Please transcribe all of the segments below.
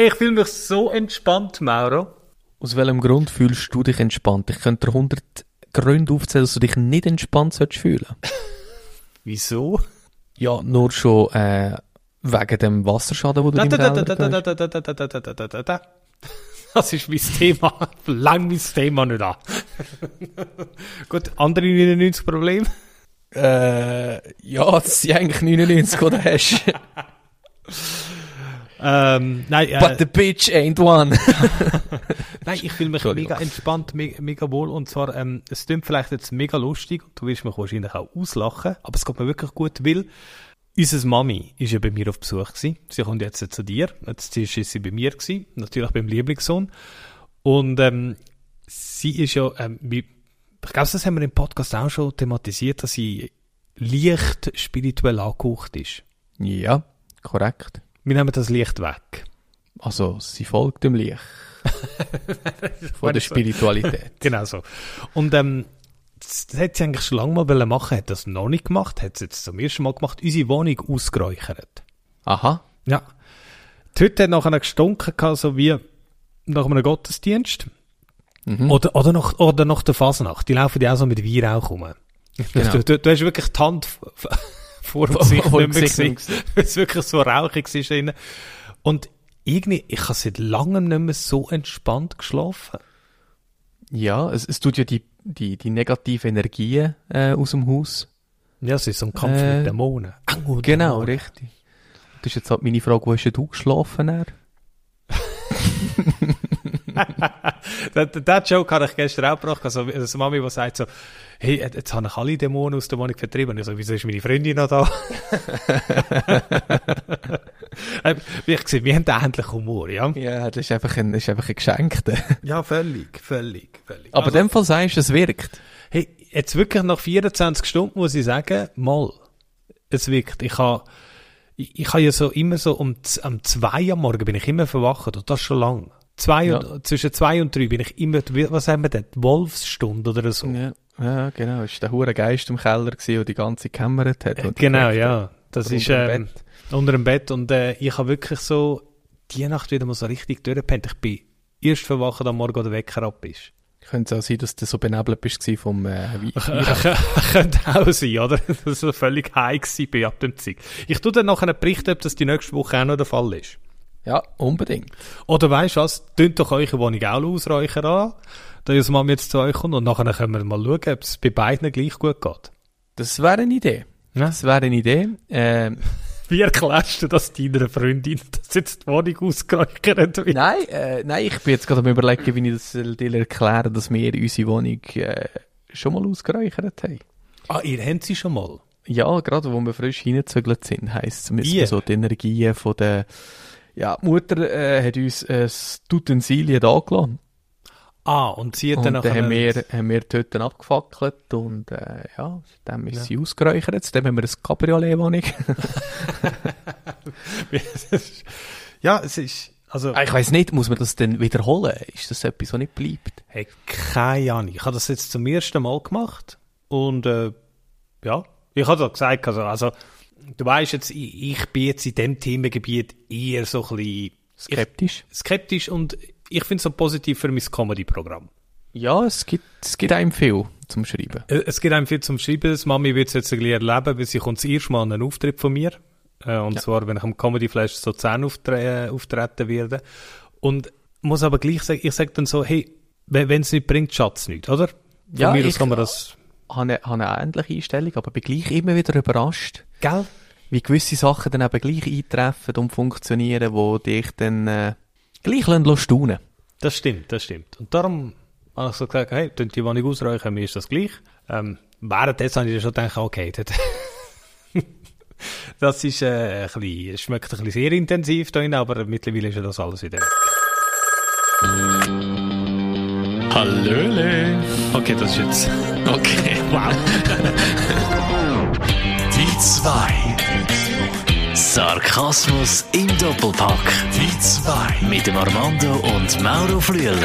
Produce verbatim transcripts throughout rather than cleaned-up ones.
Hey, ich fühle mich so entspannt, Mauro. Aus welchem Grund fühlst du dich entspannt? Ich könnte dir hundert Gründe aufzählen, dass du dich nicht entspannt sollst fühlen. Wieso? Ja, nur schon äh, wegen dem Wasserschaden, den du Da, im da, da, Keller da, da, hast. da, da, da, da, da, da, da, da. Das ist mein Thema. Lang mein Thema nicht an. Gut, andere neunundneunzig Probleme? Äh, ja, das sind eigentlich neunundneunzig, die du hast. Ähm, nein, äh, But the bitch ain't one. nein, ich fühle mich mega entspannt, mega, mega wohl. Und zwar, ähm, es klingt vielleicht jetzt mega lustig, und du wirst mich wahrscheinlich auch auslachen, aber es geht mir wirklich gut, weil unsere Mami ist ja bei mir auf Besuch gewesen. Sie kommt jetzt zu dir. Jetzt ist sie bei mir gewesen, natürlich beim Lieblingssohn. Und ähm, sie ist ja, ähm, wie, ich glaube, das haben wir im Podcast auch schon thematisiert, dass sie leicht spirituell angehaucht ist. Ja, korrekt. Wir nehmen das Licht weg. Also, sie folgt dem Licht. Von der Spiritualität. Genau so. Und ähm, das, das hat sie eigentlich schon lange mal machen, hat das noch nicht gemacht, hat es jetzt zum ersten Mal gemacht, unsere Wohnung ausgeräuchert. Aha. Ja. Die Hütte hat nachher gestunken, so wie nach einem Gottesdienst. Mhm. Oder, oder, nach, oder nach der Fasnacht. Die laufen ja auch so mit Weihrauch rum. Genau. Du, du, du hast wirklich die Hand vor dem Gesicht Vor dem nicht mehr Gesicht gesehen, weil es wirklich so rauchig war drinnen. Und irgendwie, ich habe seit langem nicht mehr so entspannt geschlafen. Ja, es, es tut ja die, die, die negativen Energien äh, aus dem Haus. Ja, es ist so ein Kampf Äh, mit Dämonen. Oh, Genau, Dämonen. richtig. Das ist jetzt halt meine Frage, wo hast denn du geschlafen? Dann? Den, den Joke habe ich gestern auch gebracht. Also, also Mami, die sagt so, hey, jetzt habe ich alle Dämonen aus der Wohnung vertrieben. Und ich so, wieso ist meine Freundin noch da? Wie ich sehe, wir haben endlich Humor, ja? Ja, das ist einfach ein, das ist einfach ein Geschenkter. Ja, völlig, völlig, völlig. Aber Also, in dem Fall sagst du, es wirkt. hey, jetzt wirklich nach vierundzwanzig Stunden muss ich sagen, mal, es wirkt. Ich habe, ich, ich habe ja so immer so um, um zwei am Morgen bin ich immer verwacht, und das schon lang. Zwei Ja. und, zwischen zwei und drei bin ich immer, was haben wir denn, die Wolfsstunde oder so? Ja, ja genau. Es war der hure Geist im Keller, gewesen, der die ganze gekämmert hat. und Genau, die- ja. Das unter ist dem ähm, unter dem Bett. Und äh, ich habe wirklich so die Nacht wieder mal so richtig durchgepennt. Ich bin erst verwacht am Morgen, wo der Wecker ab ist. Könnte es auch sein, dass du so benebelt bist gewesen vom äh, Wein. Könnte auch sein, oder? Dass ich völlig high gewesen bin ab dem Zeug. Ich tue dann nachher berichten, ob das die nächste Woche auch noch der Fall ist. Ja, unbedingt. Oder weisst du was? Tönt doch eure Wohnung auch ausräuchern an, da unsere Mama jetzt zu euch kommt, und nachher können wir mal schauen, ob es bei beiden gleich gut geht. Das wäre eine Idee. Ja. Das wäre eine Idee. Ähm, Wie erklärst du das deiner Freundin, dass jetzt die Wohnung ausgeräuchert wird? nein, äh, nein, ich bin jetzt gerade am überlegen, wie ich das äh, dir erkläre, dass wir unsere Wohnung äh, schon mal ausgeräuchert haben. Ah, ihr habt sie schon mal? Ja, gerade wo wir frisch hineingezügelt sind, heisst es, müssen Ihr? wir so die Energien von der, ja, die Mutter äh, hat uns äh, das Utensilien da gelassen. Ah, und sie hat Und dann dann nachher... haben wir, haben wir die Hütten abgefackelt und äh, ja, dann ist Ja. sie ausgeräuchert. Dann haben wir eine Cabriolet-Wohnung. ja, es ist... Also, Ich weiss nicht, muss man das denn wiederholen? Ist das etwas, was nicht bleibt? hey, keine Ahnung. Ich habe das jetzt zum ersten Mal gemacht. Und, äh, ja, ich habe da gesagt, also, also du weißt jetzt, ich, ich bin jetzt in diesem Themengebiet eher so ein bisschen... Skeptisch? Ich, skeptisch, und ich finde es so positiv für mein Comedy-Programm. Ja, es gibt, es gibt einem viel zum Schreiben. Äh, Es gibt einem viel zum Schreiben. Das Mami wird es jetzt ein bisschen erleben, weil sie kommt das erste Mal an einen Auftritt von mir. Äh, und Ja. zwar, wenn ich am Comedy Flash so zehn auftre- äh, auftreten werde. Und muss aber gleich sagen, ich sage dann so, hey, wenn es nicht bringt, schadet es nicht, oder? Von Ja, mir aus ich- kann man das... Ich habe eine, habe eine ähnliche Einstellung, aber bin gleich immer wieder überrascht, Gell? wie gewisse Sachen dann eben gleich eintreffen und funktionieren, wo dich dann äh, gleich lassen staunen. Das stimmt, das stimmt. Und darum habe ich so gesagt, hey, könnt die Wohnung ausräuchern, mir ist das gleich. Ähm, währenddessen habe ich schon gedacht, okay, das, das ist, äh, ein bisschen, es schmeckt ein bisschen sehr intensiv da drin, aber mittlerweile ist ja das alles wieder weg. Hallöle. Okay, das ist jetzt... Okay. Wow. Die zwei. Sarkasmus im Doppelpack. Die zwei. Mit dem Armando und Mauro Flüeler.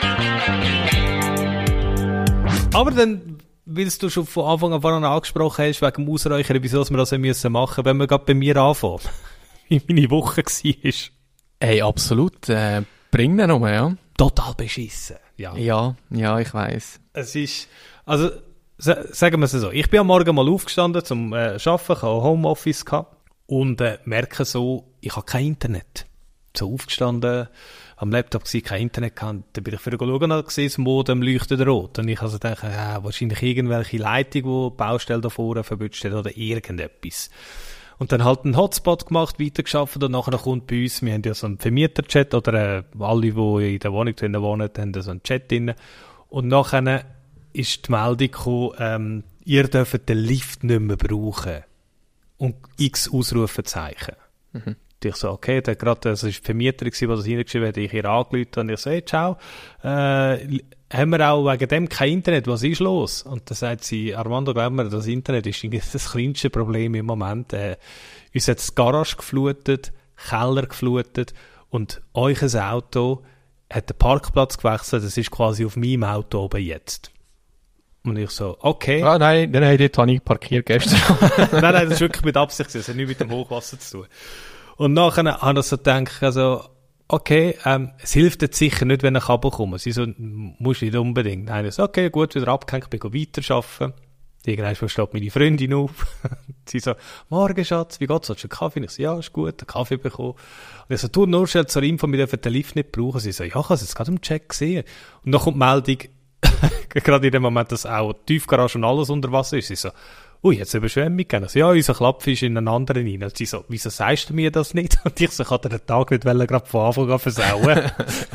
Aber dann, weil du schon von Anfang an vorhin angesprochen hast, wegen dem Ausräuchern, wieso wir das machen müssen, wenn wir gerade bei mir anfangen, wie meine Woche war. Hey, absolut. Äh, bring den um, ja. Total beschissen. Ja, ja, ja ich weiss. Es ist, also, sagen wir es so, ich bin am Morgen mal aufgestanden zum äh, Arbeiten, ich hatte Homeoffice gehabt und äh, merke so, ich habe kein Internet. So aufgestanden, am Laptop gesehen, kein Internet gehabt, dann bin ich für schauen und gesehen, das Modem leuchtet rot. Und ich also dachte, ja, wahrscheinlich irgendwelche Leitung, die die Baustelle da vorne verbunden hat oder irgendetwas. Und dann halt einen Hotspot gemacht, weitergeschafft und nachher kommt bei uns, wir haben ja so einen Vermieter-Chat oder äh, alle, die in der Wohnung drinnen wohnen, haben so einen Chat drin. Und nachher ist die Meldung gekommen, ähm, ihr dürft den Lift nicht mehr brauchen. Und x Ausrufezeichen. Mhm. Und ich so, okay, der gerade, das war die Vermieterin, die das hineingeschrieben hat, ich ihr angerufen und ich so, hey, ciao, äh, haben wir auch wegen dem kein Internet, was ist los? Und dann sagt sie, Armando, glaub mir, das Internet ist das kleinste Problem im Moment. Äh, uns hat das Garage geflutet, Keller geflutet und euch ein Auto hat den Parkplatz gewechselt, das ist quasi auf meinem Auto oben jetzt. Und ich so, okay. Ah, nein, nein, nein, dort habe ich parkiert gestern. nein, nein, das ist wirklich mit Absicht, das hat nichts mit dem Hochwasser zu tun. Und nachher habe ich so gedacht, also, okay, ähm, es hilft jetzt sicher nicht, wenn ein Kabel kommt. Sie so, musst nicht unbedingt. Dann habe ich so, okay, gut, wieder abgehängt, bin weiterarbeiten. Irgendwann steht meine Freundin auf. Sie so, morgen, Schatz, wie geht's? Hast du einen Kaffee? Und ich so, ja, ist gut, einen Kaffee bekommen. Und ich so, du, nur schnell zur Info, wir dürfen den Lift nicht brauchen. Sie so, ja, ich habe es jetzt gerade im Check gesehen. Und dann kommt die Meldung, gerade in dem Moment, dass auch die Tiefgarage und alles unter Wasser ist. Sie so, ui, jetzt Überschwemmung gegeben. Also, ja, unser Klapf ist in einen anderen rein. Und sie so, wieso sagst du mir das nicht? Und ich so, ich hatte den Tag nicht wollen, gerade von Anfang an versauen.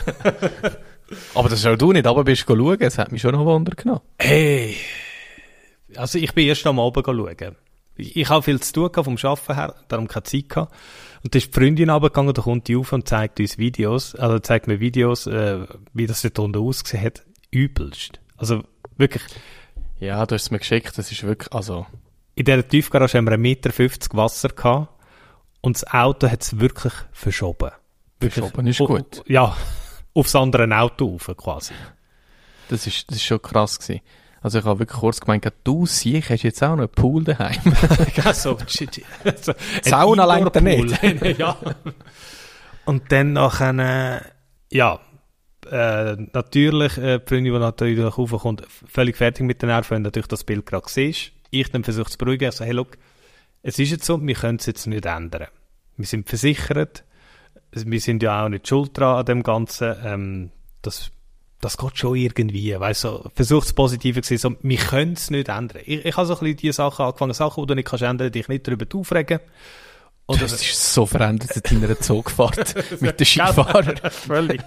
Aber das soll du nicht, aber bist du schauen, es hat mich schon noch Wunder genommen. Hey, also ich bin erst am Abend schauen. Ich, ich habe viel zu tun vom Arbeiten her, darum keine Zeit gehabt. Und da ist die Freundin runtergegangen, da kommt die auf und zeigt uns Videos, also zeigt mir Videos, äh, wie das dort unten ausgesehen hat. Übelst. Also wirklich. Ja, du hast es mir geschickt, das ist wirklich, also. In dieser Tiefgarage haben wir einen Meter fünfzig Wasser gehabt und das Auto hat es wirklich verschoben. Wirklich, verschoben ist gut. Ja, aufs andere Auto rauf, quasi. Das ist, das ist schon krass gewesen. Also ich habe wirklich kurz gemeint, du siehst, hast jetzt auch noch einen Pool daheim. Ja, so, so Sauna langt er nicht. Ja. Und dann nachher, äh, ja, Äh, natürlich, äh, die Freundin, die natürlich raufkommt, völlig fertig mit den Nerven, wenn du natürlich das Bild gerade siehst. Ich dann versuche zu beruhigen, also, hey, look, es ist jetzt so, wir können es jetzt nicht ändern. Wir sind versichert, wir sind ja auch nicht schuld dran an dem Ganzen, ähm, das, das geht schon irgendwie, weißt du, so, versuch es positiv zu sehen, so, wir können es nicht ändern. Ich, ich habe so ein bisschen die Sachen angefangen, Sachen, die du nicht kannst ändern, dich nicht darüber aufregen. Oder das ist so verändert in deiner Zugfahrt mit den Skifahrern. Völlig.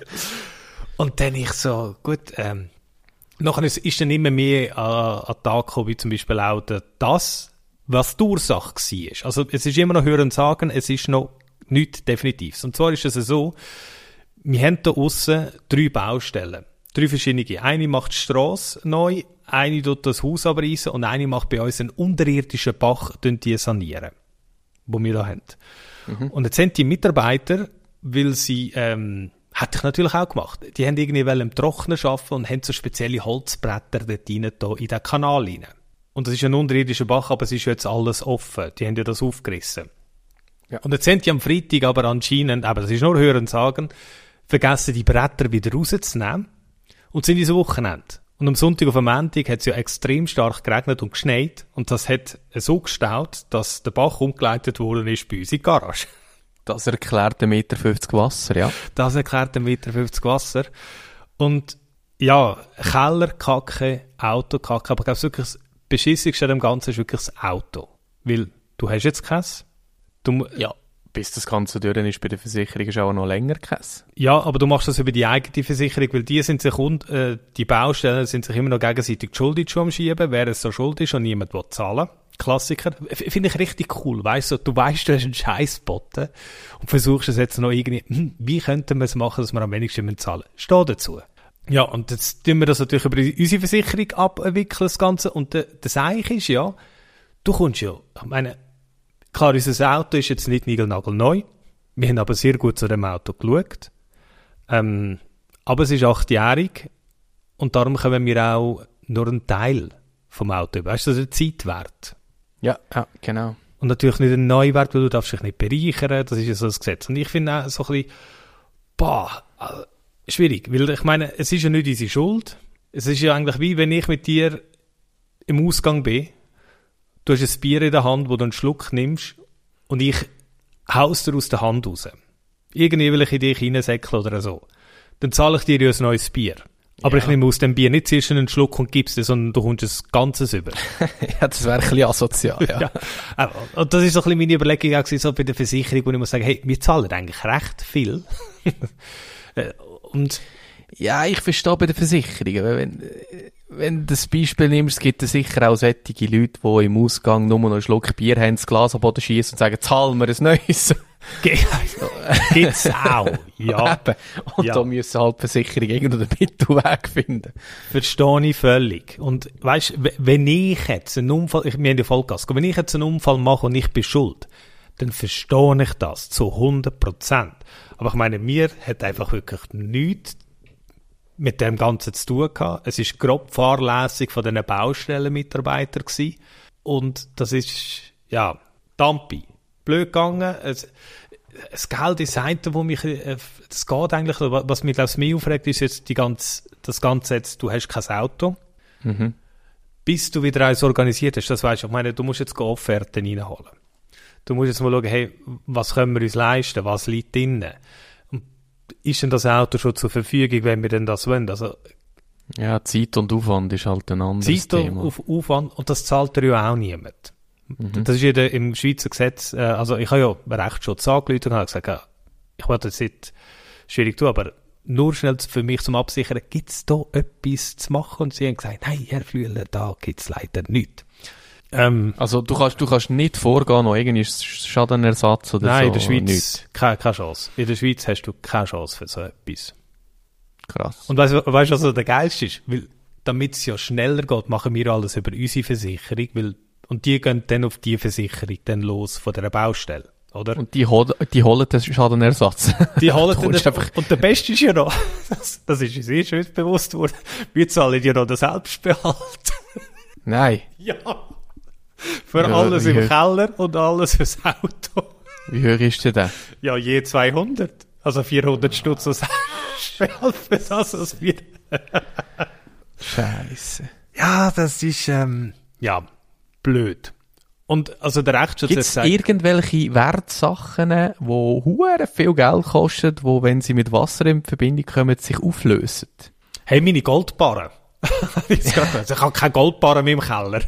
Und dann ich so, gut, ähm, nachher ist, ist dann immer mehr an, an den Tag gekommen, wie zum Beispiel auch der, das, was die Ursache war. Also es ist immer noch hören und sagen, es ist noch nichts Definitives. Und zwar ist es so, wir haben da aussen drei Baustellen, drei verschiedene. Eine macht die Strasse neu, eine tut das Haus abreißen und eine macht bei uns einen unterirdischen Bach, die sanieren, wo wir da haben. Mhm. Und jetzt sind die Mitarbeiter, weil sie, ähm, hätte ich natürlich auch gemacht. Die haben irgendwie im Trocknen arbeiten und haben so spezielle Holzbretter dort rein, da in den Kanal rein. Und das ist ein unterirdischer Bach, aber es ist jetzt alles offen. Die haben ja das aufgerissen. Ja. Und jetzt sind die am Freitag aber anscheinend, aber das ist nur Hören sagen, vergessen die Bretter wieder rauszunehmen und sind ins Wochenende. Und am Sonntag auf am Montag hat es ja extrem stark geregnet und geschneit und das hat so gestaut, dass der Bach umgeleitet worden ist bei uns in die Garage. Das erklärt den Meter fünfzig Wasser, ja. Das erklärt den Meter fünfzig Wasser. Und ja, Keller, Kacke, Auto, Kacke. Aber ich glaube, wirklich das Beschissigste an dem Ganzen ist wirklich das Auto. Weil du hast jetzt keins. Du, ja, bis das Ganze durch ist bei der Versicherung ist auch noch länger keins. Ja, aber du machst das über die eigene Versicherung, weil die sind sich und, äh, die Baustellen sind sich immer noch gegenseitig die Schuld am Schieben, wer es so schuld ist und niemand will zahlen. Klassiker. Finde ich richtig cool. Weißt du, du weißt, du hast einen Scheiß geboten und versuchst es jetzt noch irgendwie, hm, wie könnten wir es machen, dass wir am wenigsten zahlen? Steh dazu. Ja, und jetzt tun wir das natürlich über unsere Versicherung abwickeln, das Ganze. Und der, das Eich ist ja, du kommst ja, ich meine, klar, unser Auto ist jetzt nicht niegelnagelneu. Wir haben aber sehr gut zu dem Auto geschaut. Ähm, aber es ist achtjährig und darum können wir auch nur einen Teil vom Auto über. Weißt du, der Zeitwert. Ja, ja, genau. Und natürlich nicht ein Neuwert, weil du darfst dich nicht bereichern, das ist ja so das Gesetz. Und ich finde auch so ein bisschen, Boah, also, schwierig, weil ich meine, es ist ja nicht unsere Schuld. Es ist ja eigentlich wie, wenn ich mit dir im Ausgang bin, du hast ein Bier in der Hand, wo du einen Schluck nimmst und ich hau's dir aus der Hand raus. Irgendwie will ich in dich reinsäckeln oder so. Dann zahle ich dir ja ein neues Bier. Aber ja. Ich nehme aus dem Bier nicht zuerst einen Schluck und gib's dir, sondern du kommst das Ganzes über. Ja, das wäre ein bisschen asozial, ja. Ja. Und das ist so ein bisschen meine Überlegung auch so bei der Versicherung, wo ich muss sagen, hey, wir zahlen eigentlich recht viel. Und ja, ich verstehe bei den Versicherungen, wenn, wenn du das Beispiel nimmst, es gibt sicher auch solche Leute, die im Ausgang nur noch einen Schluck Bier haben, das Glas am Boden schießen und sagen, zahlen wir ein neues. Gibt's auch, ja. Und ja. da müssen halt Versicherungen irgendeinen Mittelweg finden. Verstehe ich völlig. Und weisst, wenn ich jetzt einen Unfall, ich, wir haben ja Vollgas, wenn ich jetzt einen Unfall mache und ich bin schuld, dann verstehe ich das zu hundert Prozent. Aber ich meine, mir hat einfach wirklich nichts mit dem Ganzen zu tun gehabt. Es war grob fahrlässig von diesen Baustellenmitarbeitern gewesen. Und das ist, ja, Tampi. Blöd gegangen. Es, das Geld ist das eine, wo mich, das geht eigentlich, was mich, glaube ich, mehr aufregt, ist jetzt die ganze, das Ganze jetzt, du hast kein Auto. Mhm. Bis du wieder eins organisiert hast, das weisst du, ich meine, du musst jetzt Offerten reinholen. Du musst jetzt mal schauen, hey, was können wir uns leisten, was liegt drinnen? Ist denn das Auto schon zur Verfügung, wenn wir denn das wollen? Also, ja, Zeit und Aufwand ist halt ein anderes Zeit Thema. Zeit und Aufwand, und das zahlt dir ja auch niemand. Mhm. Das ist ja der, im Schweizer Gesetz, äh, also ich habe ja Rechtsschutz angerufen und habe gesagt, ja, ich wollte das nicht schwierig tun, aber nur schnell für mich zum Absichern, gibt es da etwas zu machen? Und sie haben gesagt, nein, Herr Flüeler, da gibt es leider nichts. Ähm, also du kannst, du kannst nicht vorgehen, noch irgendwie Schadenersatz oder nein, so? Nein, in der Schweiz nicht. Keine, keine Chance. In der Schweiz hast du keine Chance für so etwas. Krass. Und weißt du, was also der Geilste ist? Weil, damit es ja schneller geht, machen wir alles über unsere Versicherung, weil, und die gehen dann auf die Versicherung dann los von dieser Baustelle, oder? Und die, hol, die holen den Schadenersatz. Die holen den, einfach... Und der Beste ist ja noch, das, das ist uns sehr schön bewusst worden, wir zahlen ja noch den Selbstbehalt. Nein. Ja. Für ja, alles im hoch? Keller und alles fürs Auto. Wie hoch ist der denn? Ja, je zweihundert. Also vierhundert Stutz als Selbstbehalt für das, was wir... Scheisse. Ja, das ist, ähm, ja, blöd. Und, also der Rechtsschutz... Gibt es irgendwelche Wertsachen, die hure viel Geld kosten, die, wenn sie mit Wasser in Verbindung kommen, sich auflösen? Hey, meine Goldbarren. Ich habe keine Goldbarren mehr im Keller.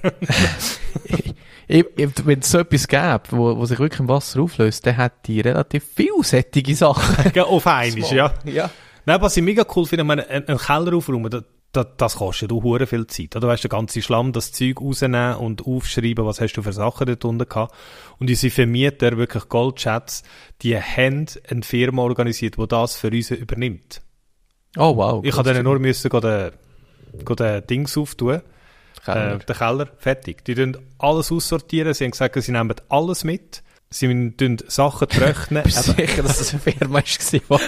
Wenn es so etwas gäbe, wo, wo sich wirklich im Wasser auflöst, dann hat die relativ vielsättige Sachen. Auf einmal, ja. ja. Nein, was ich mega cool finde, ich meine, einen Keller aufräumen, das, das, das kostet auch hure viel Zeit. Oder weißt du, der ganze Schlamm, das Zeug rausnehmen und aufschreiben, was hast du für Sachen dort unten gehabt. Und unsere Vermieter, wirklich Goldschätze, die haben eine Firma organisiert, die das für uns übernimmt. Oh wow. Ich musste denen nur müssen den, den Dings auftun. Keller. Äh, den Keller, fertig. Die tun alles aussortieren, sie haben gesagt, sie nehmen alles mit, sie tun Sachen trocknen. Bist du sicher, dass das eine Firma war?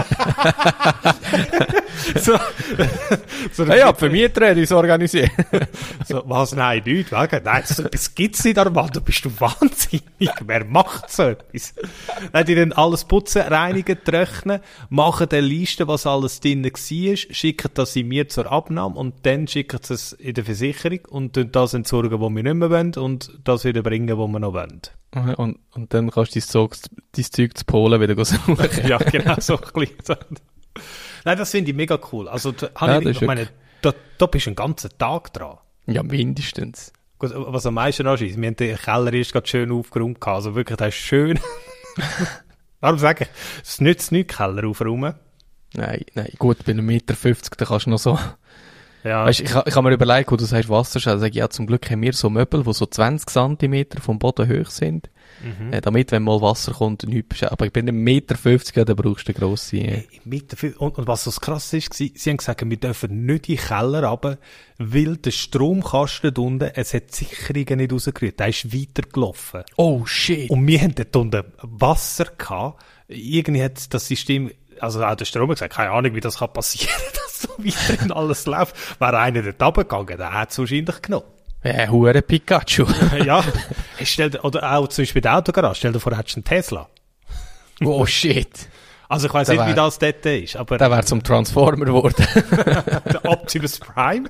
so, so hey, ja, für Vermieter hat uns organisiert. So, was? Nein, nicht. Nein, so etwas gibt's nicht, Armando. Bist du wahnsinnig? Wer macht so etwas? Nein, die dann alles putzen, reinigen, trocknen, machen eine Liste, was alles drin war, schicken das in mir zur Abnahme und dann schicken sie es in der Versicherung und tun das entsorgen, was wir nicht mehr wollen und das wieder bringen, was wir noch wollen. Und, und dann kannst du dein Zeug, dein Zeug zu Polen wieder suchen. Ja, genau, so ein bisschen. Nein, das finde ich mega cool. Also, da, ja, ich, ich meine, da, da bist du einen ganzen Tag dran. Ja, mindestens. Gut, was am meisten anschießt, wir haben den Keller erst gerade schön aufgeräumt gehabt. Also wirklich, das ist schön. Warum sage ich, es nützt nichts, Keller aufräumen. Nein, nein, gut, bei einem Meter fünfzig, da kannst du noch so... Ja. Weißt, ich, ich habe mir überlegt, wo du sagst Wasserschäden, sage ich, ja, zum Glück haben wir so Möbel, die so zwanzig Zentimeter vom Boden hoch sind, mhm. äh, damit, wenn mal Wasser kommt, nichts. Aber bei einem Meter fünfzig, ja, da brauchst du eine grosse... Äh. Und, und was so krass ist, sie haben gesagt, wir dürfen nicht in den Keller runter, weil der Stromkasten da unten, es hat die Sicherungen nicht rausgerührt, der ist weitergelaufen. Oh, shit. Und wir haben dort unten Wasser gehabt, irgendwie hat das System... Also auch der Strom hat gesagt, keine Ahnung, wie das kann passieren, dass so weiterhin alles läuft. Wäre einer dort runtergegangen, der hat es wahrscheinlich genommen. Ja, hure Pikachu. Ja, stell dir, oder auch zum Beispiel der Autogarage, stell dir vor, hättest du einen Tesla. Oh shit. Also ich weiss Der nicht, wär- wie das dort ist, aber... Der wäre zum Transformer geworden. Der Optimus Prime.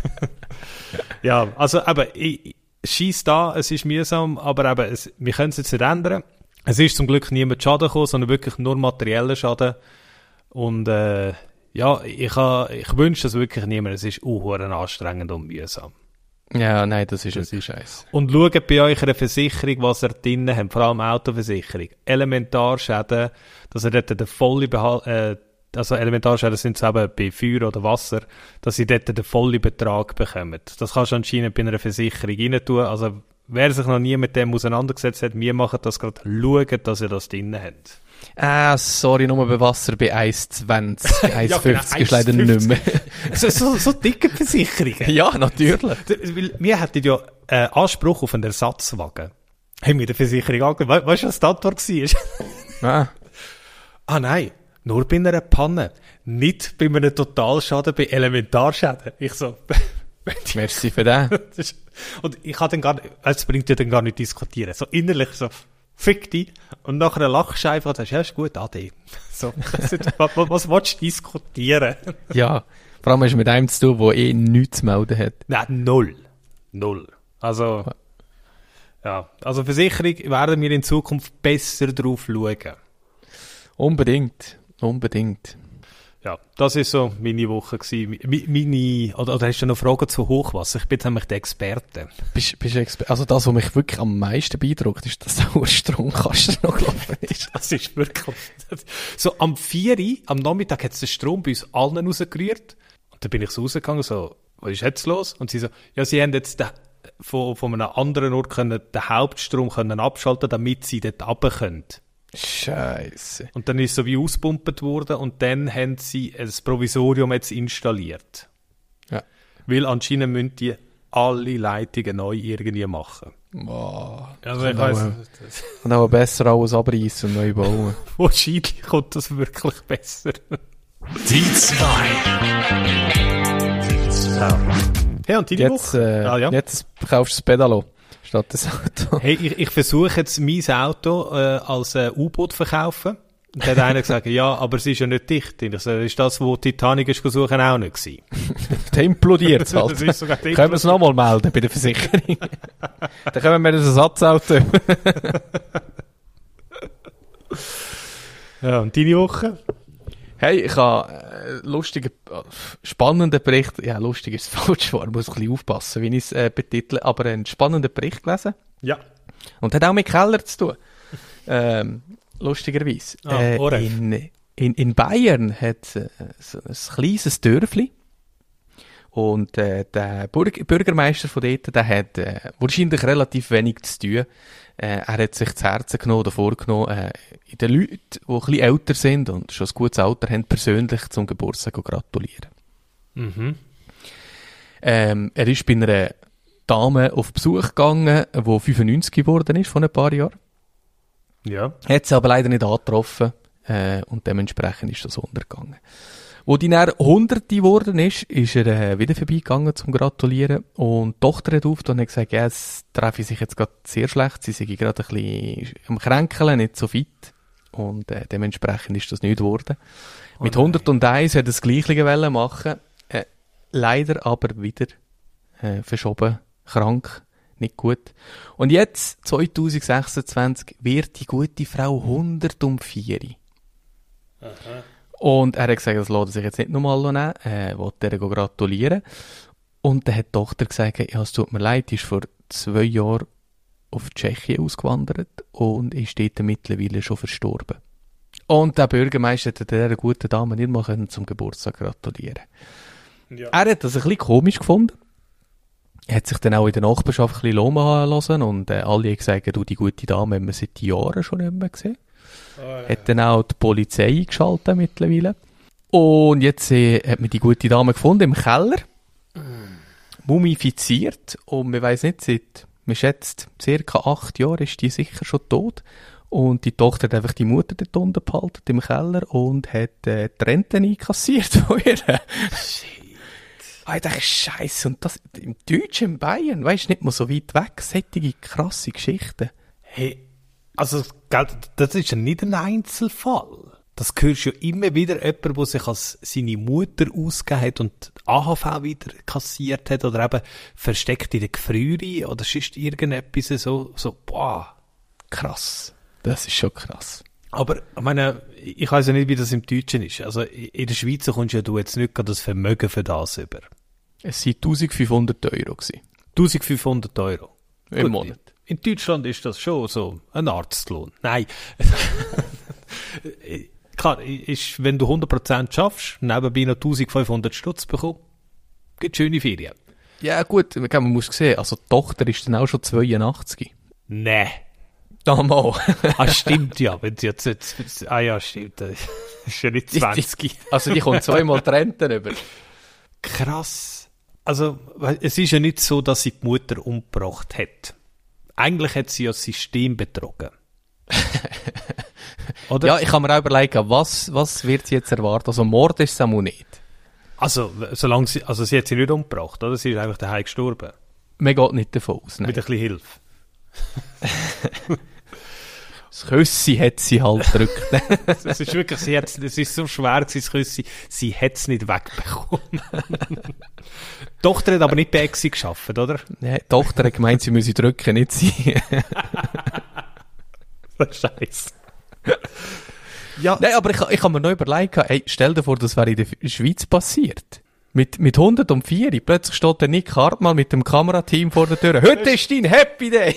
Ja, also eben, ich, scheiss da, es ist mühsam, aber eben, es, wir können es jetzt nicht ändern. Es ist zum Glück niemand Schaden gekommen, sondern wirklich nur materieller Schaden. Und äh, ja, ich, ha, ich wünsche das wirklich niemand. Es ist auch anstrengend und mühsam. Ja, nein, das ist wirklich scheiße. Und schaut bei euch eine Versicherung, was ihr drinnen habt, vor allem Autoversicherung. Elementarschäden, dass ihr dort den vollen Behalt, äh, also Elementarschäden sind es eben bei Feuer oder Wasser, dass ihr dort den vollen Betrag bekommt. Das kannst du anscheinend bei einer Versicherung rein tun. Also wer sich noch nie mit dem auseinandergesetzt hat, wir machen das gerade, schaut, dass ihr das drinnen habt. Ah, sorry, nur bei Wasser bei eins zwanzig. eins Ja, fünfzig genau, ist leider nicht mehr. so, so, so dicke Versicherungen. Ja, natürlich. Weil wir hätten ja äh, Anspruch auf einen Ersatzwagen. Haben wir die Versicherung angeschaut. We weißt du, was die Antwort war? Ah. Ah nein, nur bei einer Panne. Nicht bei einem Totalschaden, bei Elementarschäden. Ich so... Merci für den. Und ich kann dann gar nicht... Es bringt ja dann gar nicht diskutieren. So innerlich so... Fick dich. Und nachher lachst du einfach und sagst, ja, ist gut, Ade. So, das ist, was, was willst du diskutieren? Ja, vor allem hast du mit einem zu tun, der eh nichts zu melden hat. Nein, null. Null. Also, ja. Also Versicherung werden wir in Zukunft besser drauf schauen. Unbedingt. Unbedingt. Ja, das ist so meine Woche gewesen. Mi- Meine, oder, oder hast du noch Fragen zu Hochwasser? Ich bin jetzt nämlich der Experte. Bist, bist Exper- also das, was mich wirklich am meisten beeindruckt, ist, dass der Stromkasten noch gelaufen ist. Das ist wirklich... So, am vier Uhr, am Nachmittag, hat es den Strom bei uns allen rausgerührt. Und dann bin ich so rausgegangen, so, was ist jetzt los? Und sie so, ja, sie haben jetzt den, von, von einem anderen Ort können, den Hauptstrom können abschalten, damit sie dort runter können. Scheisse. Und dann ist so wie auspumpt worden und dann haben sie ein Provisorium jetzt installiert. Ja. Weil anscheinend müssen die alle Leitungen neu irgendwie machen. Boah. Also ich Und weiss, auch- Und auch besser alles abreißen und neu bauen. wahrscheinlich kommt das wirklich besser. Die zwei. Hey, und deine Jetzt, Woche? äh, Ah, ja. jetzt kaufst du das Pedalo statt das Auto. Hey, ich, ich versuche jetzt mein Auto äh, als äh, U-Boot zu verkaufen. Und dann hat einer gesagt, ja, aber es ist ja nicht dicht. Und ich so, ist das, wo Titanic ist gesucht, auch nicht gewesen? Der implodiert halt. Das ist sogar Können wir es nochmal melden bei der Versicherung? Dann können wir das Ersatzauto. Ja, und deine Woche? Hey, ich habe äh, lustige, äh, spannenden Bericht, ja, lustig ist das falsch, ich muss ein bisschen aufpassen, wie ich es äh, betitle, aber einen spannenden Bericht gelesen. Ja. Und hat auch mit Keller zu tun. Ähm, lustigerweise. Ah, äh, Oref. in, in, in Bayern hat äh, so ein kleines Dörfli. Und äh, der Burg Bürgermeister von dort, der hat äh, wahrscheinlich relativ wenig zu tun. Äh, er hat sich zu Herzen genommen oder vorgenommen, äh, den Leuten, die ein bisschen älter sind und schon ein gutes Alter haben, persönlich zum Geburtstag zu gratulieren. Mhm. Ähm, er ist bei einer Dame auf Besuch gegangen, die fünfundneunzig geworden ist, vor ein paar Jahren. Ja. Hat sie aber leider nicht angetroffen, äh, und dementsprechend ist das untergegangen. Wo die dann Hunderte geworden ist, ist er äh, wieder vorbeigegangen zum Gratulieren und die Tochter hat aufgetan und hat gesagt, ja, es treffe sich jetzt gerade sehr schlecht, sie sei gerade ein bisschen am Kränkeln, nicht so fit und äh, dementsprechend ist das nicht geworden. Oh Mit nein. hunderteins hat er das Gleiche wollen machen, äh, leider aber wieder äh, verschoben, krank, nicht gut. Und jetzt, zwanzig sechsundzwanzig, wird die gute Frau hundertvier. Aha. Und er hat gesagt, das lässt er sich jetzt nicht nochmal nehmen, er wollte ihr gratulieren. Und dann hat die Tochter gesagt, ja, es tut mir leid, die ist vor zwei Jahren auf Tschechien ausgewandert und ist dort mittlerweile schon verstorben. Und der Bürgermeister hat dieser guten Dame nicht mal können zum Geburtstag gratulieren. Ja. Er hat das ein bisschen komisch gefunden. Er hat sich dann auch in der Nachbarschaft ein bisschen lohnen lassen und äh, alle haben gesagt, du, die gute Dame haben wir seit Jahren schon nicht mehr gesehen. Oh, ja. Hat dann auch die Polizei eingeschaltet mittlerweile. Und jetzt äh, hat man die gute Dame gefunden im Keller. Mumifiziert. Und man weiss nicht, seit, man schätzt, circa acht Jahren ist die sicher schon tot. Und die Tochter hat einfach die Mutter dort unten behalten im Keller und hat äh, die Rente einkassiert von ihr. Shit. Ah, ich dachte, Scheiße. Und das im Deutschen, in Bayern, weisst du, nicht mal so weit weg. Solche krasse Geschichten. Hey, also, gell, das ist ja nicht ein Einzelfall. Das hörst du ja immer wieder jemand, der sich als seine Mutter ausgegeben hat und A H V wieder kassiert hat oder eben versteckt in der Gefriere oder sonst irgendetwas so, so, boah. Krass. Das ist schon krass. Aber, ich meine, ich weiss ja nicht, wie das im Deutschen ist. Also, in der Schweiz kommst ja du jetzt nicht gerade das Vermögen für das über. Es waren eintausendfünfhundert Euro gewesen. eintausendfünfhundert Euro. Im Gut, Monat. In Deutschland ist das schon so ein Arztlohn. Nein. Klar, ist, wenn du hundert Prozent schaffst, nebenbei noch eintausendfünfhundert Stutz bekommst, gibt schöne Ferien. Ja gut, man muss sehen, also die Tochter ist dann auch schon zweiundachtzig. Nee. Damals. Ah, stimmt ja. Wenn sie jetzt, jetzt, ah ja, stimmt. Das ist ja nicht zwanzig. Also die kommt zweimal die Rente über. Krass. Also, es ist ja nicht so, dass sie die Mutter umgebracht hat. Eigentlich hat sie ja das System betrogen. Oder? Ja, ich kann mir auch überlegen, was, was wird sie jetzt erwarten? Also Mord ist es auch nicht. Also, solange sie, also sie hat sie nicht umgebracht, oder? Sie ist einfach daheim gestorben. Man geht nicht davon aus, nein. Mit ein bisschen Hilfe. Das Küssi hat sie halt gedrückt. Es ist wirklich, sie hat's, es ist so schwer gewesen, das Küssi. Sie hat es nicht wegbekommen. Die Tochter hat aber nicht bei Exi gearbeitet, oder? Nein, die Tochter hat gemeint, sie müsse drücken, nicht sie. Scheiße. Ja. Nein, aber ich, ich kann mir noch überlegen, ey, stell dir vor, das wäre in der Schweiz passiert. Mit, mit hundertvier, plötzlich steht der Nick Hartmann mit dem Kamerateam vor der Tür. Heute ist dein Happy Day!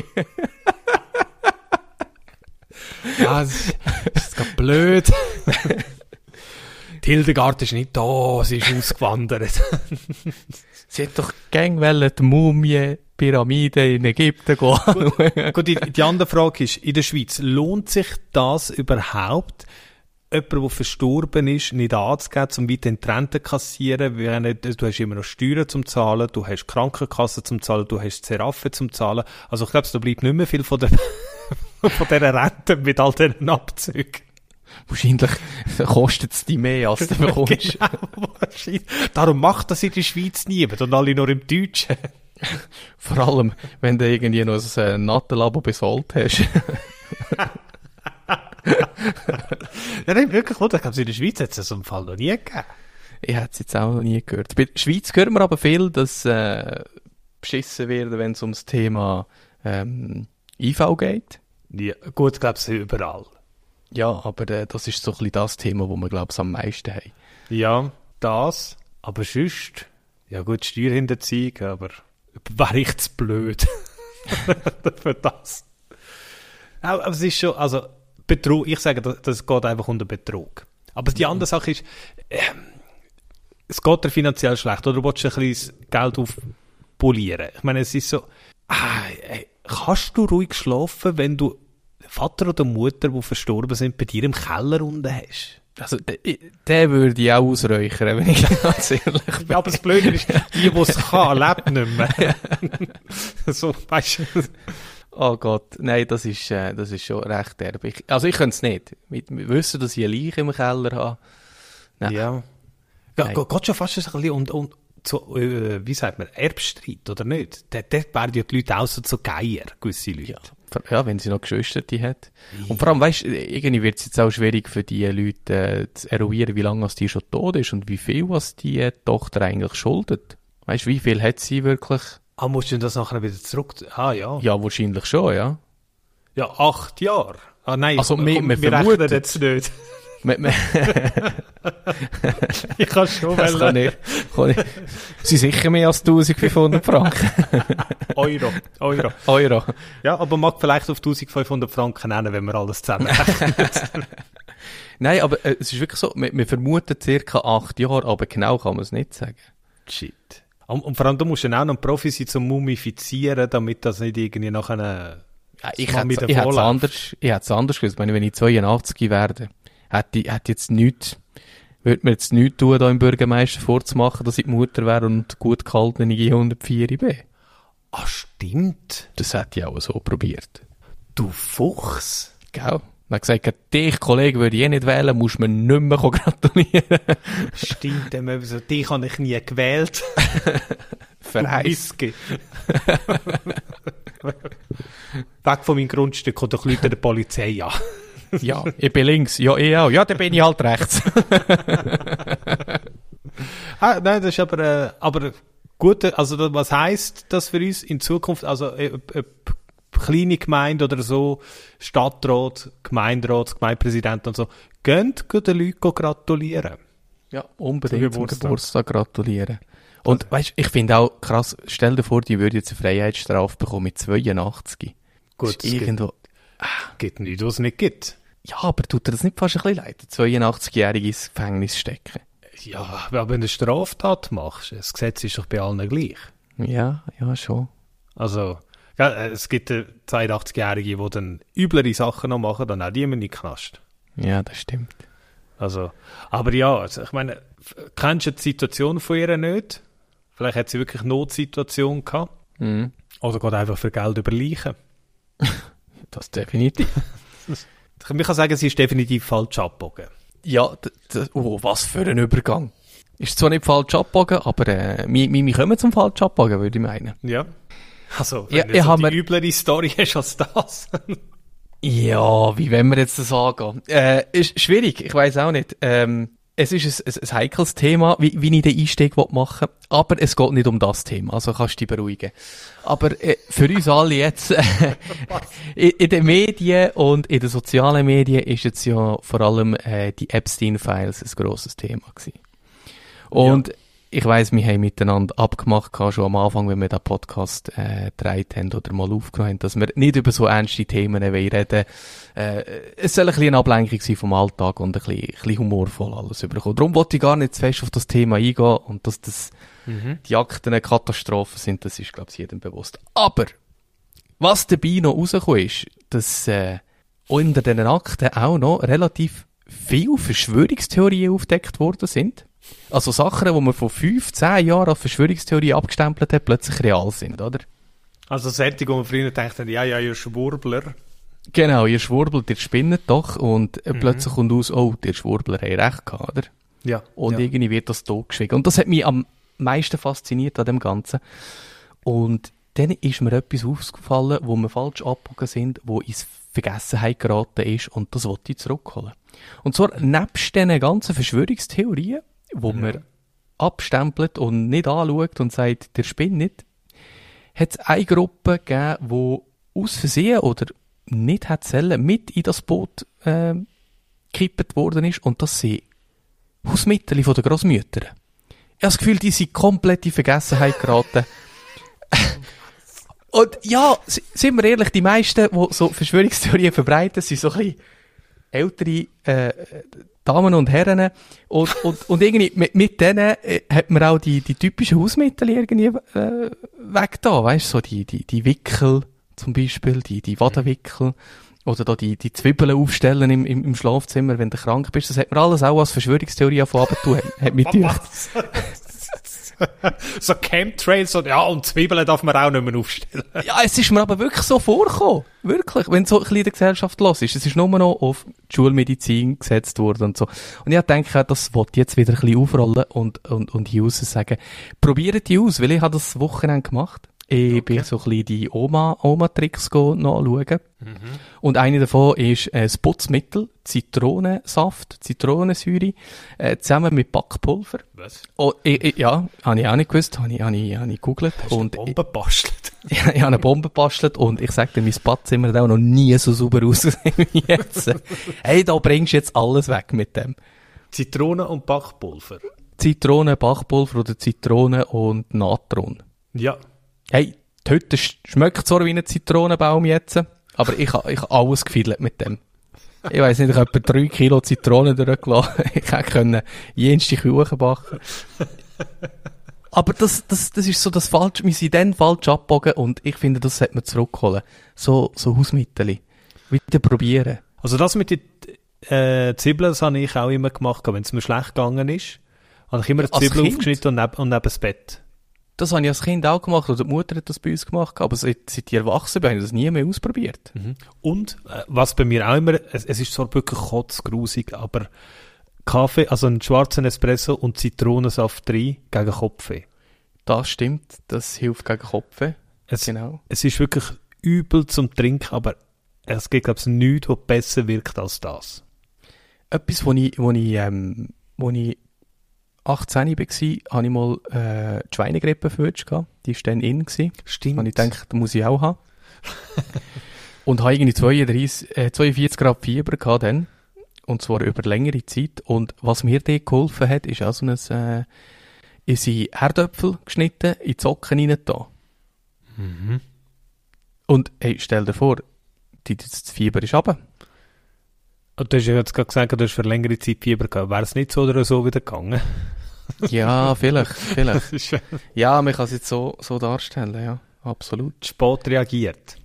Ja, das, das ist gerade blöd. Die Hildegard ist nicht da, sie ist ausgewandert. Sie hat doch gern wollen die Mumie, Pyramide in Ägypten gehen. Gut, gut die, die andere Frage ist, in der Schweiz, lohnt sich das überhaupt, jemand, der verstorben ist, nicht anzugeben, um weiter die Rente zu kassieren? Weil du hast immer noch Steuern zum Zahlen, du hast Krankenkassen zum Zahlen, du hast Seraffen zum Zahlen. Also ich glaube, da bleibt nicht mehr viel von der von dieser Rente mit all diesen Abzügen. Wahrscheinlich kostet es dich mehr, als du bekommst. Genau, wahrscheinlich. Darum macht das in der Schweiz niemand und alle nur im Deutschen. Vor allem, wenn du irgendwie noch ein Nattenlabo besollt hast. Ja, nein, wirklich, oder? Ich glaube, in der Schweiz hat es so einen Fall noch nie gegeben. Ich hätte es jetzt auch noch nie gehört. Bei der Schweiz hört man aber viel, dass äh, beschissen wird, wenn es ums Thema ähm, I V geht. Ja, gut, ich glaube, es ist überall. Ja, aber äh, das ist so ein bisschen das Thema, wo wir, glaube ich, am meisten haben. Ja, das. Aber sonst, ja gut, Steuerhinterziehung, aber wäre ich zu blöd für das. Aber es ist schon, also, Betrug, ich sage, das, das geht einfach unter Betrug. Aber die andere Sache ist, äh, es geht dir finanziell schlecht, oder du willst ein bisschen Geld aufpolieren. Ich meine, es ist so, ah, ey, kannst du ruhig schlafen, wenn du Vater oder Mutter, die verstorben sind, bei dir im Keller unten hast? Also, den, den würde ich auch ausräuchern, wenn ich ganz ehrlich bin. Ja, aber das Blöde ist, die, die es kann, lebt nicht mehr. So, weißt du. Oh Gott, nein, das ist, äh, das ist schon recht derb. Ich, also ich könnte es nicht. Mit, mit Wissen, dass ich eine Leiche im Keller habe. Nein. Ja. Ja, geht geht schon fast ein bisschen um, um so, äh, wie sagt man, Erbstreit, oder nicht? Dort, dort werden ja die Leute auch so zu Geier, gewisse Leute. Ja. Ja, wenn sie noch Geschwister hat. Ja. Und vor allem, weißt du, irgendwie wird es jetzt auch schwierig für die Leute äh, zu eruieren, wie lange die schon tot ist und wie viel was die äh, Tochter eigentlich schuldet. Weißt du, wie viel hat sie wirklich? Ah, musst du das nachher wieder zurück? Ah, ja. Ja, wahrscheinlich schon, ja. Ja, acht Jahre. Ah, nein, also, komm, wir, komm, wir, wir vermuten rechnen jetzt nicht. Ich kann schon das kann ich, kann ich. Sie sicher mehr als eintausendfünfhundert Franken. Euro, Euro. Euro. Ja, aber man mag vielleicht auf eintausendfünfhundert Franken nennen, wenn wir alles zusammenrechnen. Nein, aber äh, es ist wirklich so, wir, wir vermuten circa acht Jahre, aber genau kann man es nicht sagen. Shit. Und, und vor allem, du musst ja auch noch ein Profi sein zum Mumifizieren, damit das nicht irgendwie nach einer... Ja, ich hätte es anders, ich hätte es anders gewusst. Wenn ich zweiundachtzig werde, hätte ich hätte jetzt nichts, würde mir jetzt nichts tun, da im Bürgermeister vorzumachen, dass ich die Mutter wäre und gut gehaltene hundertvier bin. Ah, stimmt. Das hätte ich auch so probiert. Du Fuchs. Gell? Er hat gesagt, dich, Kollege, würde ich eh nicht wählen, musst du mir nicht mehr gratulieren. Stimmt, dem so, dich habe ich nie gewählt. Verheiß. Weg von meinem Grundstück und doch Leute der Polizei an. Ja, ich bin links. Ja, ich auch. Ja, dann bin ich halt rechts. ah, nein, das ist aber, äh, aber gut, also was heisst das für uns in Zukunft? Also, äh, äh, kleine Gemeinde oder so, Stadtrat, Gemeinderat, Gemeindepräsident und so, geht den Leuten gratulieren. Ja, unbedingt zum Geburtstag gratulieren. Und weißt, ich finde auch krass, stell dir vor, die würde jetzt eine Freiheitsstrafe bekommen mit zweiundachtzig. Gut, es irgendwo. Gibt, gibt nichts, was es nicht gibt. Ja, aber tut dir das nicht fast ein bisschen leid, zweiundachtzig-Jährige ins Gefängnis stecken? Ja, aber wenn du eine Straftat machst, das Gesetz ist doch bei allen gleich. Ja, ja, schon. Also, ja, es gibt zweiundachtzig-Jährige, die dann üblere Sachen noch machen, dann auch die immer nicht Knast. Ja, das stimmt. Also, aber ja, also ich meine, kennst du die Situation von ihr nicht? Vielleicht hat sie wirklich eine Notsituation gehabt. Mhm. Oder geht einfach für Geld über Leichen. Das definitiv. Ich kann sagen, sie ist definitiv falsch abgebogen. Ja, d- d- oh, was für ein Übergang. Ist zwar nicht falsch abgebogen, aber äh, wir, wir, wir kommen zum falsch abgebogen, würde ich meinen. Ja. Also, ja, wenn du so die mir... üblere Story hast als das. Ja, wie wollen wir jetzt das angehen? Äh, ist schwierig, ich weiss auch nicht. Ähm, es ist ein, ein, ein heikles Thema, wie, wie ich den Einstieg machen will, aber es geht nicht um das Thema, also kannst du dich beruhigen. Aber äh, für uns alle jetzt, äh, in, in den Medien und in den sozialen Medien ist jetzt ja vor allem äh, die Epstein-Files ein grosses Thema gewesen. Und ja. Ich weiss, wir haben miteinander abgemacht, schon am Anfang, wenn wir den Podcast äh, gedreht haben oder mal aufgenommen haben, dass wir nicht über so ernste Themen reden. Äh, es soll ein bisschen eine Ablenkung sein vom Alltag und ein bisschen, ein bisschen humorvoll alles überkommen. Darum wollte ich gar nicht zu fest auf das Thema eingehen und dass das mhm. die Akten eine Katastrophe sind, das ist, glaube ich, jedem bewusst. Aber was dabei noch rausgekommen ist, dass äh, unter diesen Akten auch noch relativ viele Verschwörungstheorien aufgedeckt worden sind. Also Sachen, die man vor fünf, zehn Jahren als Verschwörungstheorie abgestempelt hat, plötzlich real sind, oder? Also solche, wo man früher gedacht hat, ja, ja, ihr Schwurbler. Genau, ihr Schwurbler, ihr spinnet doch und mhm. plötzlich kommt aus, oh, die Schwurbler haben recht gehabt, oder? Ja. Und ja. irgendwie wird das totgeschwiegen. Und das hat mich am meisten fasziniert an dem Ganzen. Und dann ist mir etwas aufgefallen, wo wir falsch abgebogen sind, wo ins Vergessenheit geraten ist und das wollte ich zurückholen. Und zwar nebst diesen ganzen Verschwörungstheorien, wo ja. man abstempelt und nicht anschaut und sagt, der spinnt nicht, hat es eine Gruppe gegeben, die aus Versehen oder nicht hat sollen, mit in das Boot äh, gekippt worden ist und das sind Hausmittel von den Grossmüttern. Ich habe das Gefühl, die sind komplett in Vergessenheit geraten. Und ja, sind wir ehrlich, die meisten, die so Verschwörungstheorien verbreiten, sind so ein bisschen ältere äh, Damen und Herren. Und, und, und irgendwie mit, mit denen äh, hat man auch die, die typischen Hausmittel irgendwie äh, weggetan. Weißt du, so die, die, die Wickel zum Beispiel, die, die Wadenwickel. Oder da die, die Zwiebeln aufstellen im, im, im Schlafzimmer, wenn du krank bist. Das hat man alles auch als Verschwörungstheorie von runter tun, hat mich gedacht. So Chemtrails, so, ja, und Zwiebeln darf man auch nicht mehr aufstellen. Ja, es ist mir aber wirklich so vorgekommen. Wirklich. Wenn so ein bisschen in der Gesellschaft los ist. Es ist nur noch auf die Schulmedizin gesetzt worden und so. Und ich denke, das wollte ich jetzt wieder ein bisschen aufrollen und, und, und hier raus sagen. Probiert die aus, weil ich habe das Wochenende gemacht. Ich okay. bin so ein bisschen die Oma, Oma-Tricks nachschauen. Mhm. Und eine davon ist äh, das Putzmittel, Zitronensaft, Zitronensäure, äh, zusammen mit Backpulver. Was? Oh, ich, ich, ja, habe ich auch nicht gewusst, habe ich, habe ich, habe ich gegoogelt. Hast du eine Bombe gebastelt? Ich, ich habe eine Bombe gebastelt und ich sage dir, mein Badzimmer hat auch noch nie so sauber ausgesehen wie jetzt. Hey, da bringst du jetzt alles weg mit dem. Zitrone und Backpulver? Zitrone, Backpulver oder Zitrone und Natron. Ja. Hey, die Hütte schmeckt zwar wie ein Zitronenbaum jetzt, aber ich habe ich ha alles gefiedelt mit dem. Ich weiss nicht, ich habe etwa drei Kilo Zitronen durchgelassen. Ich konnte jenste Kuchen backen. Aber das, das, das ist so das Falsche. Wir sind dann falsch abgebogen und ich finde, das sollte man zurückholen. So, so Hausmittel. Wieder probieren. Also das mit den äh, Zwiebeln, das habe ich auch immer gemacht, wenn es mir schlecht gegangen ist. Habe ich immer eine Zwiebel aufgeschnitten und neben, und neben das Bett. Das habe ich als Kind auch gemacht, oder die Mutter hat das bei uns gemacht, aber seit, seit ich erwachsen bin, habe ich das nie mehr ausprobiert. Mhm. Und, äh, was bei mir auch immer, es, es ist zwar wirklich kotzgrusig, aber Kaffee, also einen schwarzen Espresso und Zitronensaft rein gegen Kopfweh. Das stimmt, das hilft gegen Kopfweh. Es, genau. Es ist wirklich übel zum Trinken, aber es gibt, glaube ich, nichts, was besser wirkt als das. Etwas, wo ich, wo ich, ähm, wo ich achtzehn war, hatte ich mal äh, die Schweinegrippe verwünscht. Die war dann in. Stimmt. Und ich dachte, das muss ich auch haben. Und habe irgendwie zweiunddreißig, äh, zweiundvierzig Grad Fieber gehabt dann. Und zwar über längere Zeit. Und was mir dort geholfen hat, ist auch so ein, äh, ist in Erdäpfel geschnitten, in die Socken rein da. Mhm. Und hey, stell dir vor, die, das Fieber ist runter. Und du hast ja jetzt gerade gesagt, du hast für längere Zeit Fieber gehabt. Wäre es nicht so oder so wieder gegangen? Ja, vielleicht, vielleicht. Ja, man kann es jetzt so, so darstellen, ja, absolut. Spät reagiert.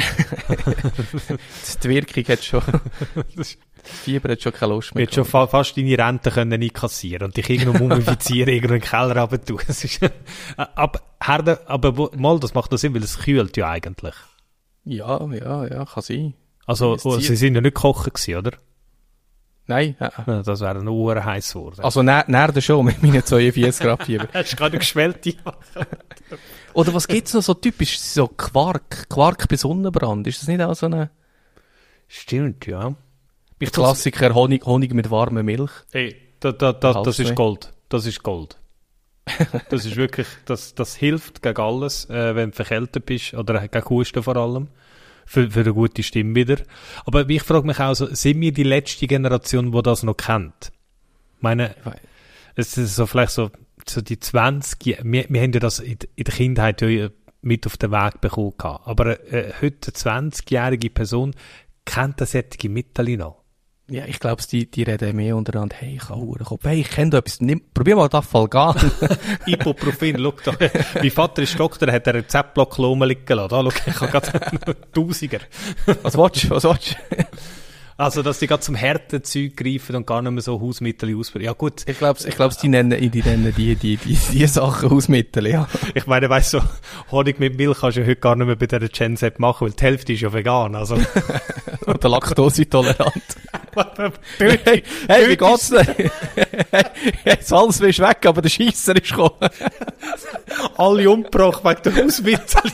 Die Wirkung hat schon, das Fieber hat schon keine Lust mehr. Du hättest schon fa- fast deine Rente können einkassieren und dich irgendwo mumifizieren, irgendwo in den Keller runter tun. aber, Herde, aber wo, mal, das macht noch Sinn, weil es kühlt ja eigentlich. Ja, ja, ja, kann sein. Also, oh, sie sind ja nicht kochen gewesen, oder? Nein. Äh. Ja, das wäre noch uhr heiß geworden. Also, näher schon mit meinen zweiundvierzig Grad Fieber. Hast du gerade geschwellte? Oder was gibt's noch so typisch? So Quark, Quark bei Sonnenbrand. Ist das nicht auch so eine... Stimmt, ja. Ich Klassiker, Honig, Honig mit warmer Milch. Hey, da, da, da, das ist Gold. Das ist Gold. Das ist wirklich, das, das hilft gegen alles, äh, wenn du verkältet bist, oder gegen Husten vor allem. Für, für eine gute Stimme wieder. Aber ich frage mich auch so, sind wir die letzte Generation, die das noch kennt? Ich meine, es ist so vielleicht so, so die zwanzig, wir, wir haben ja das in, in der Kindheit ja mit auf den Weg bekommen. Aber äh, heute eine zwanzigjährige Person kennt das solche Mittel noch. Ja, ich glaube, die, die reden mehr untereinander, hey, ich habe Huren Kopf, hey, ich kenne da etwas, nimm, probier mal das Falgan. Ibuprofen, schau da. Mein Vater ist Doktor, der hat einen Rezeptblock liegen lassen. Da, schau, ich habe gerade Tausiger. Was willst du, was willst du? Also, dass die gerade zum harten Zeug greifen und gar nicht mehr so Hausmittel ausprobieren. Ja, gut. Ich glaube, ich glaub, die nennen, die nennen die, die, die, die Sachen Hausmittel, ja. Ich meine, weißt du, so, Honig mit Milch kannst du ja heute gar nicht mehr bei dieser Gen-Set machen, weil die Hälfte ist ja vegan, also. Oder laktoseintolerant. hey, hey, wie geht's denn? Jetzt alles ist weg, aber der Scheisser ist gekommen. Alle umgebracht wegen der Hausmittel.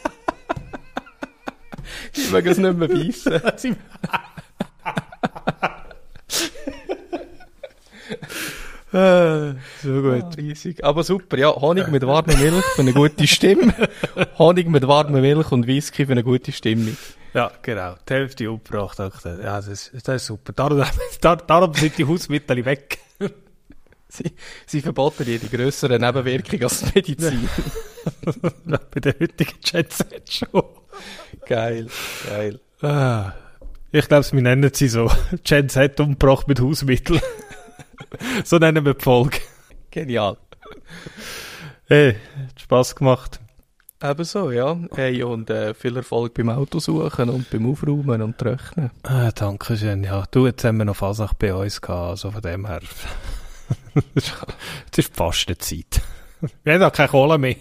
Die mögen es nicht mehr beißen. äh, so gut. Ah, riesig. Aber super, ja. Honig mit warmer Milch für eine gute Stimme. Honig mit warmer Milch und Whisky für eine gute Stimmung. Ja, genau. Die Hälfte umgebracht. Ja, das ist, das ist super. Darum, darum sind die Hausmittel weg. Sie, sie verboten jede grössere Nebenwirkung als Medizin. Bei der heutigen Jet-Set schon. Geil, geil. Ah, ich glaube, wir nennen sie so. Jet-Set umgebracht mit Hausmitteln. So nennen wir die Folge. Genial. Hey, hat Spass gemacht. Ebenso, ja. Hey, und äh, viel Erfolg beim Autosuchen und beim Aufräumen und Trocknen. Ah, danke schön. Ja, du, jetzt haben wir noch Fasnacht bei uns gehabt, also von dem her. Jetzt ist fast die Zeit. Wir haben auch keine Kohle mehr.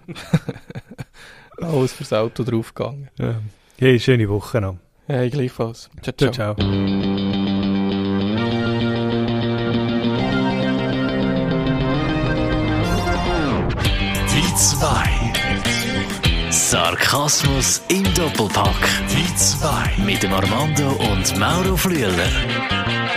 Alles fürs Auto draufgegangen. Ja. Hey, schöne Woche noch. Hey, gleichfalls. Ciao, ciao. Ciao, ciao. Die zwei. Sarkasmus im Doppelpack. Die zwei. Mit dem Armando und Mauro Flüeler.